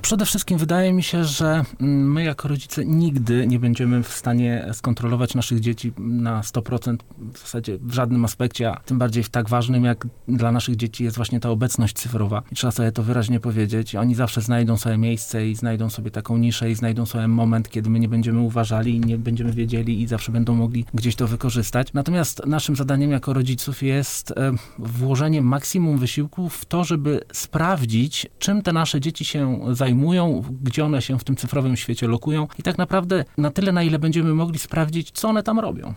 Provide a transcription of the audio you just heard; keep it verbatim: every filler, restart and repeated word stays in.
Przede wszystkim wydaje mi się, że my jako rodzice nigdy nie będziemy w stanie skontrolować naszych dzieci na sto procent w zasadzie w żadnym aspekcie, a tym bardziej w tak ważnym, jak dla naszych dzieci jest właśnie ta obecność cyfrowa. I trzeba sobie to wyraźnie powiedzieć. Oni zawsze znajdą sobie miejsce i znajdą sobie taką niszę i znajdą sobie moment, kiedy my nie będziemy uważali i nie będziemy wiedzieli i zawsze będą mogli gdzieś to wykorzystać. Natomiast naszym zadaniem jako rodziców jest e, włożenie maksimum wysiłku w to, żeby sprawdzić, czym te nasze dzieci się zajmują, gdzie one się w tym cyfrowym świecie lokują i tak naprawdę na tyle, na ile będziemy mogli sprawdzić, co one tam robią.